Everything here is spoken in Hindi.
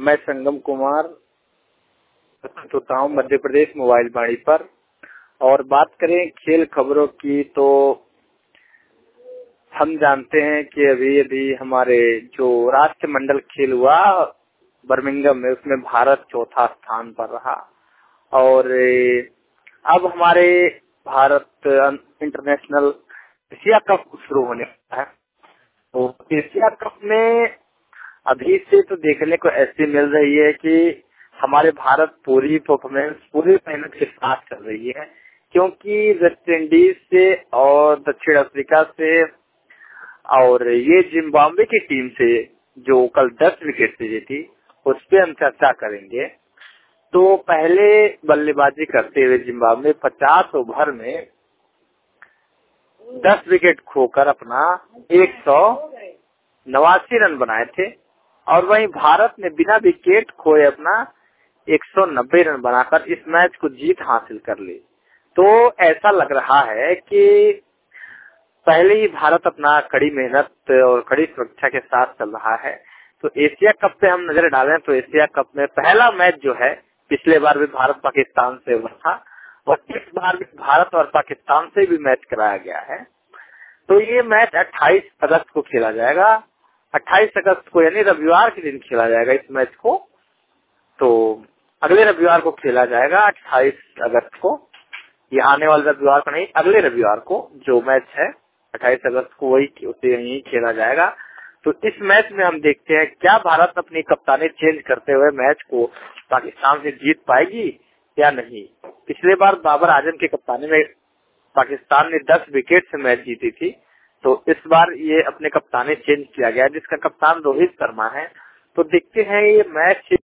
मैं संगम कुमार प्रस्तुत होता हूँ मध्य प्रदेश मोबाइल वाणी पर। और बात करें खेल खबरों की तो हम जानते हैं कि अभी अभी हमारे जो राष्ट्रमंडल खेल हुआ बर्मिंघम में, उसमें भारत चौथा स्थान पर रहा। और अब हमारे भारत इंटरनेशनल एशिया कप शुरू होने वाला है। तो एशिया कप में अभी से तो देखने को ऐसी मिल रही है कि हमारे भारत पूरी परफॉर्मेंस पूरी मेहनत के साथ चल रही है, क्योंकि वेस्ट इंडीज से और दक्षिण अफ्रीका से और ये जिम्बाब्वे की टीम से जो कल 10 विकेट से जीती, उस पर हम चर्चा करेंगे। तो पहले बल्लेबाजी करते हुए जिम्बाब्वे 50 ओवर में 10 विकेट खोकर अपना 189 रन बनाए थे, और वहीं भारत ने बिना विकेट खोए अपना 190 रन बनाकर इस मैच को जीत हासिल कर ली। तो ऐसा लग रहा है कि पहले ही भारत अपना कड़ी मेहनत और कड़ी सुरक्षा के साथ चल रहा है। तो एशिया कप पे हम नजर डालें तो एशिया कप में पहला मैच जो है, पिछले बार भी भारत पाकिस्तान से हुआ था और इस बार भी भारत और पाकिस्तान से भी मैच कराया गया है। तो ये मैच 28 अगस्त को खेला जाएगा। 28 अगस्त को यानी रविवार के दिन खेला जाएगा इस मैच को। तो अगले रविवार को खेला जाएगा 28 अगस्त को। ये आने वाले रविवार को नहीं, अगले रविवार को जो मैच है 28 अगस्त को वही उसे यही खेला जाएगा। तो इस मैच में हम देखते हैं क्या भारत अपनी कप्तानी चेंज करते हुए मैच को पाकिस्तान से जीत पाएगी या नहीं। पिछले बार बाबर आजम की कप्तानी में पाकिस्तान ने 10 विकेट से मैच जीती थी। तो इस बार ये अपने कप्तानी चेंज किया गया, जिसका कप्तान रोहित शर्मा है। तो देखते हैं ये मैच